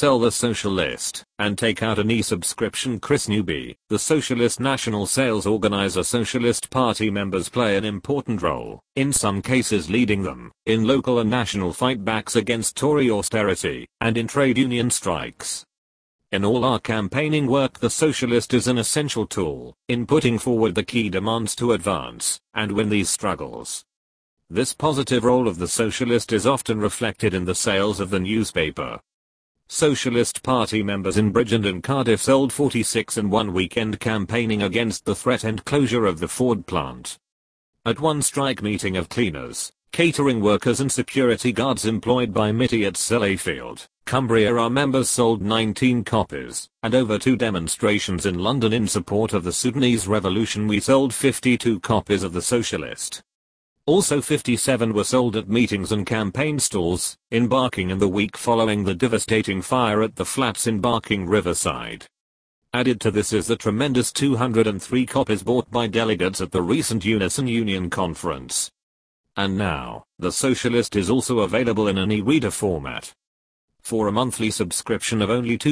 sell the Socialist and take out an e-subscription. Chris Newby, the Socialist National Sales Organizer. Socialist Party members play an important role, in some cases leading them, in local and national fightbacks against Tory austerity, and in trade union strikes. In all our campaigning work, the Socialist is an essential tool in putting forward the key demands to advance and win these struggles. This positive role of the Socialist is often reflected in the sales of the newspaper. Socialist Party members in Bridgend and Cardiff sold 46 in one weekend campaigning against the threat and closure of the Ford plant. At one strike meeting of cleaners, catering workers and security guards employed by MITI at Sellafield, Cumbria, our members sold 19 copies, and over 2 demonstrations in London in support of the Sudanese revolution we sold 52 copies of the Socialist. Also 57 were sold at meetings and campaign stalls in Barking in the week following the devastating fire at the flats in Barking Riverside. Added to this is the tremendous 203 copies bought by delegates at the recent Unison Union conference. And now, the Socialist is also available in an e-reader format. For a monthly subscription of only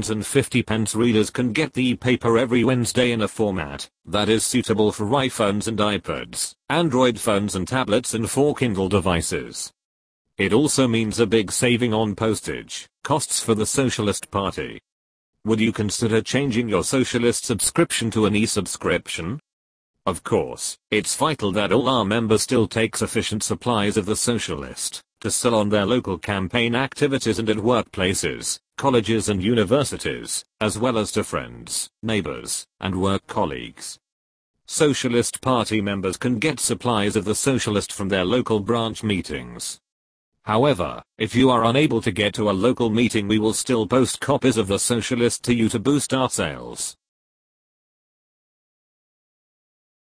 £2.50, readers can get the e-paper every Wednesday in a format that is suitable for iPhones and iPads, Android phones and tablets, and for Kindle devices. It also means a big saving on postage costs for the Socialist Party. Would you consider changing your Socialist subscription to an e-subscription? Of course, it's vital that all our members still take sufficient supplies of the Socialist to sell on their local campaign activities and at workplaces, colleges and universities, as well as to friends, neighbors, and work colleagues. Socialist Party members can get supplies of the Socialist from their local branch meetings. However, if you are unable to get to a local meeting, we will still post copies of the Socialist to you to boost our sales.